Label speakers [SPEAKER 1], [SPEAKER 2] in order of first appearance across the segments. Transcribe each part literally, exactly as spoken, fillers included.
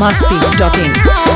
[SPEAKER 1] masti dot in.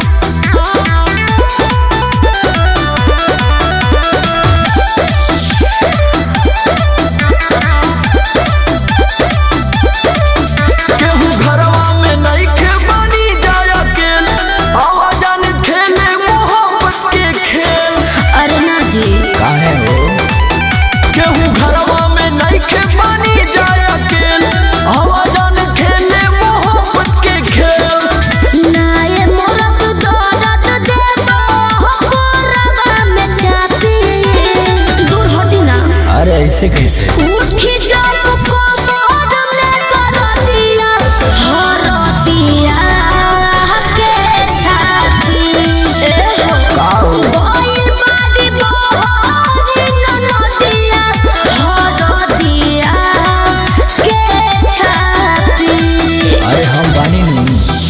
[SPEAKER 2] ऐसे कैसे
[SPEAKER 3] उठी जब कोमर में कर दिया हर दिया के छाती ए हो गोइल बाड़ी बोरी ननदिया हर दिया के छाती।
[SPEAKER 2] अरे हम बानी नहीं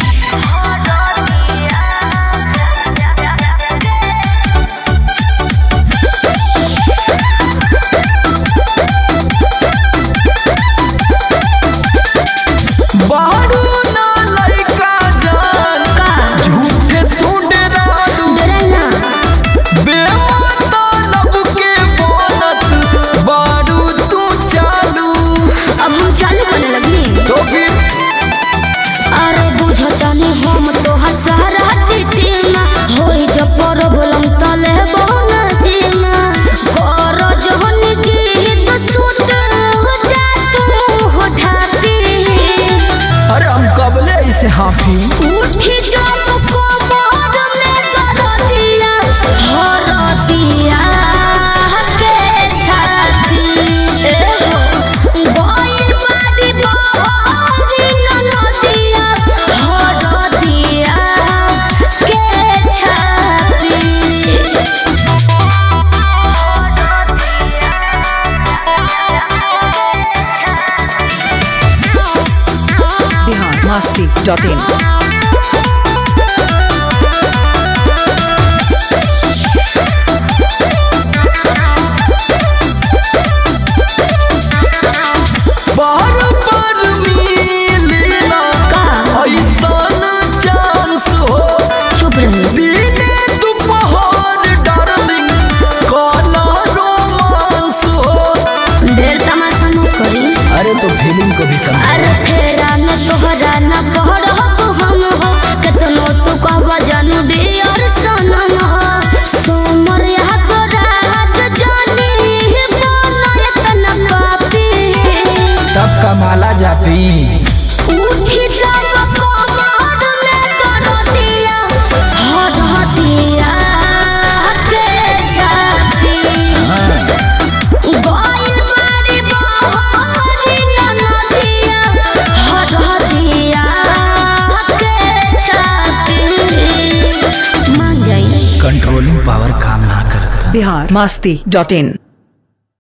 [SPEAKER 2] से हाफी
[SPEAKER 3] उठी जब कोमर में कर दिया हर दिया के छाती ए हो गोइल बाड़ी बोरी ननदिया हर दिया के छाती।
[SPEAKER 1] masti dot in.
[SPEAKER 2] अरे तो फीलिंग को भी समझ।
[SPEAKER 3] अरे फेरा न तोहरा न बहर हो हम हो केतनो तू कहबा जानू डियर सनम हो सोमर यह तो रात जानी बनय तना पापी
[SPEAKER 2] तब कमाला जापी
[SPEAKER 3] उठी जब कोमर में कर दिया हर दिया के छाती गोइल बाड़ी बोरी ननदिया हर दिया के छाती। मान जाई
[SPEAKER 2] कंट्रोलिंग पावर काम ना करता।
[SPEAKER 1] Bihar masti dot in.